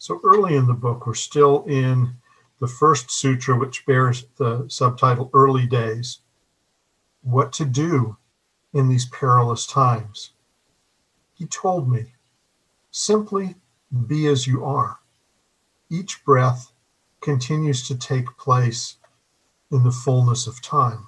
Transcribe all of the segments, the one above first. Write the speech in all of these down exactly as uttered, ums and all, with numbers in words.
So early in the book, we're still in the first sutra, which bears the subtitle Early Days. What to do in these perilous times. He told me, simply be as you are. Each breath continues to take place in the fullness of time.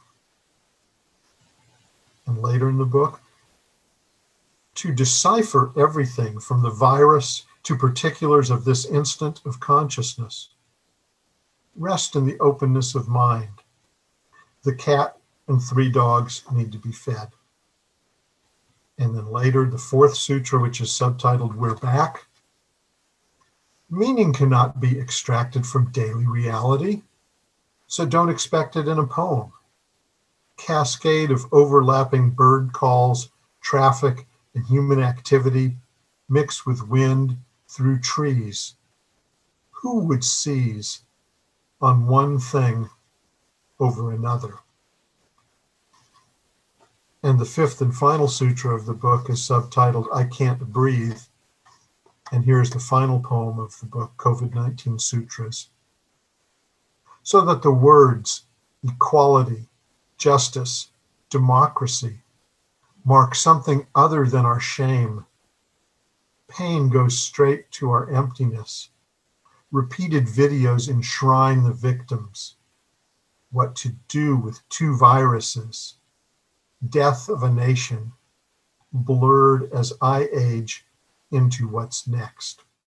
And later in the book, to decipher everything from the virus to particulars of this instant of consciousness. Rest in the openness of mind. The cat and three dogs need to be fed. And then later, the fourth sutra, which is subtitled, We're Back. Meaning cannot be extracted from daily reality, so don't expect it in a poem. Cascade of overlapping bird calls, traffic, and human activity mixed with wind through trees. Who would seize on one thing over another? And the fifth and final sutra of the book is subtitled, I Can't Breathe. And here's the final poem of the book, COVID nineteen Sutras. So that the words equality, justice, democracy mark something other than our shame. Pain goes straight to our emptiness. Repeated videos enshrine the victims. What to do with two viruses. Death of a nation, blurred as I age into what's next.